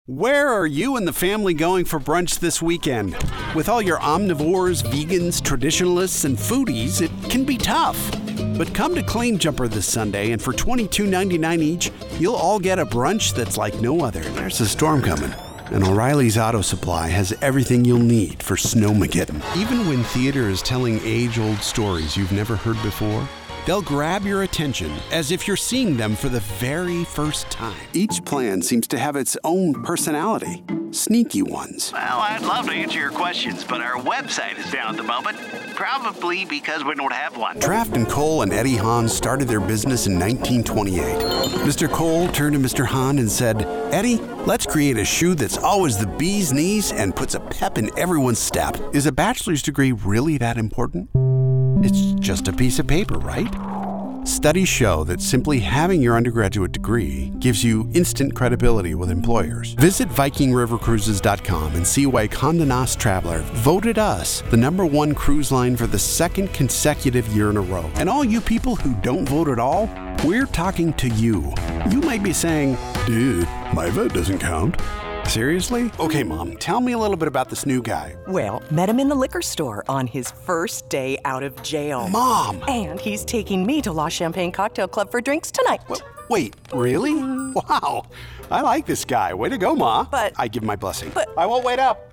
Where are you and the family going for brunch this weekend? With all your omnivores, vegans, traditionalists, and foodies, it can be tough. But come to Claim Jumper this Sunday, and for $22.99 each, you'll all get a brunch that's like no other. There's a storm coming, and O'Reilly's Auto Supply has everything you'll need for Snowmageddon. Even when theater is telling age-old stories you've never heard before, they'll grab your attention as if you're seeing them for the very first time. Each plan seems to have its own personality. Sneaky ones. Well, I'd love to answer your questions, but our website is down at the moment. Probably because we don't have one. Draft and Cole and Eddie Hahn started their business in 1928. Mr. Cole turned to Mr. Hahn and said, "Eddie, let's create a shoe that's always the bee's knees and puts a pep in everyone's step." Is a bachelor's degree really that important? It's just a piece of paper, right? Studies show that simply having your undergraduate degree gives you instant credibility with employers. Visit VikingRiverCruises.com and see why Condé Nast Traveler voted us the #1 cruise line for the second consecutive year in a row. And all you people who don't vote at all, we're talking to you. You might be saying, "Dude, my vote doesn't count." Seriously? Okay, Mom, tell me a little bit about this new guy. Well, met him in the liquor store on his first day out of jail. Mom! And he's taking me to La Champagne Cocktail Club for drinks tonight. Wait, really? Wow. I like this guy. Way to go, Ma. But I give my blessing. But I won't wait up.